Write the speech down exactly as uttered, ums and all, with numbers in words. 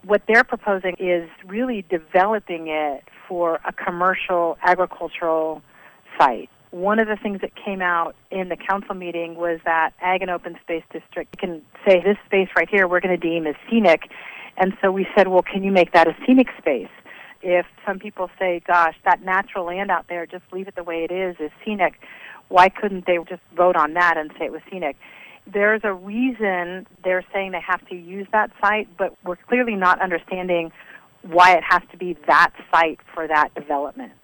what they're proposing is really developing it for a commercial agricultural site. One of the things that came out in the council meeting was that Ag and Open Space District can say, this space right here we're going to deem as scenic. And so we said, well, can you make that a scenic space? If some people say, gosh, that natural land out there, just leave it the way it is, is scenic, why couldn't they just vote on that and say it was scenic? There's a reason they're saying they have to use that site, but we're clearly not understanding why it has to be that site for that development.